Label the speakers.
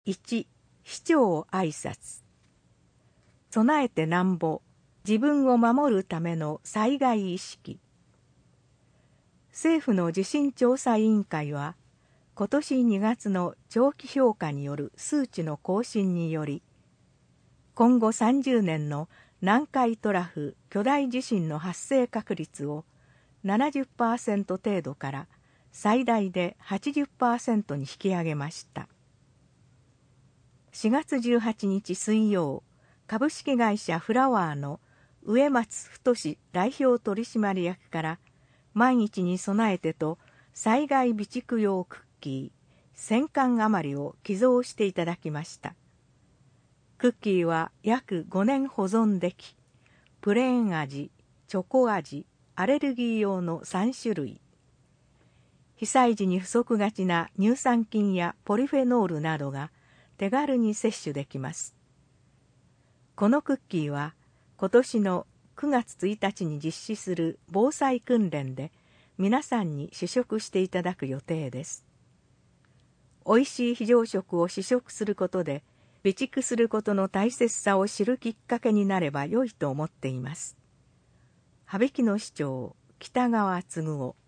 Speaker 1: 1、市長挨拶。備えてなんぼ、自分を守るための災害意識。政府の地震調査委員会は、今年2月の長期評価による数値の更新により、今後30年の南海トラフ巨大地震の発生確率を 70% 程度から最大で 80% に引き上げました。4月18日水曜、株式会社フラワーの植松太代表取締役から万一に備えてと災害備蓄用クッキー1000缶余りを寄贈していただきました。クッキーは約5年保存でき、プレーン味、チョコ味、アレルギー用の3種類。被災時に不足がちな乳酸菌やポリフェノールなどが手軽に摂取できます。このクッキーは今年の9月1日に実施する防災訓練で皆さんに試食していただく予定です。おいしい非常食を試食することで備蓄することの大切さを知るきっかけになれば良いと思っています。羽曳野市長北川嗣夫。